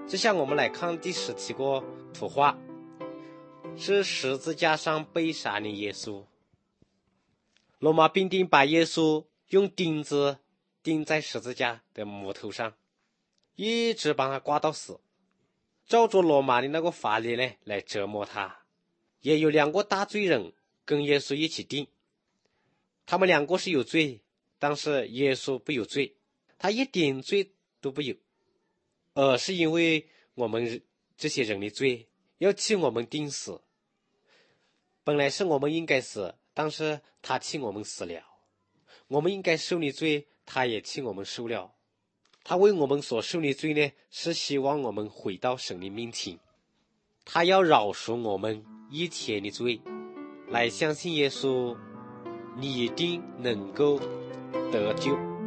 就像我们来看第17个图画，是十字架上被杀的耶稣。罗马兵丁把耶稣用钉子钉在十字架的木头上，一直把他挂到死，照着罗马的那个法律呢来折磨他。也有2个大罪人跟耶稣一起钉，他们2个是有罪，但是耶稣不有罪，他一点罪都不有，而是因为我们这些人的罪要替我们钉死。本来是我们应该死，但是他替我们死了。我们应该受的罪，他也替我们受了。他为我们所受的罪呢，是希望我们回到神的面前，他要饶恕我们一天的罪。来相信耶稣，你一定能够得救。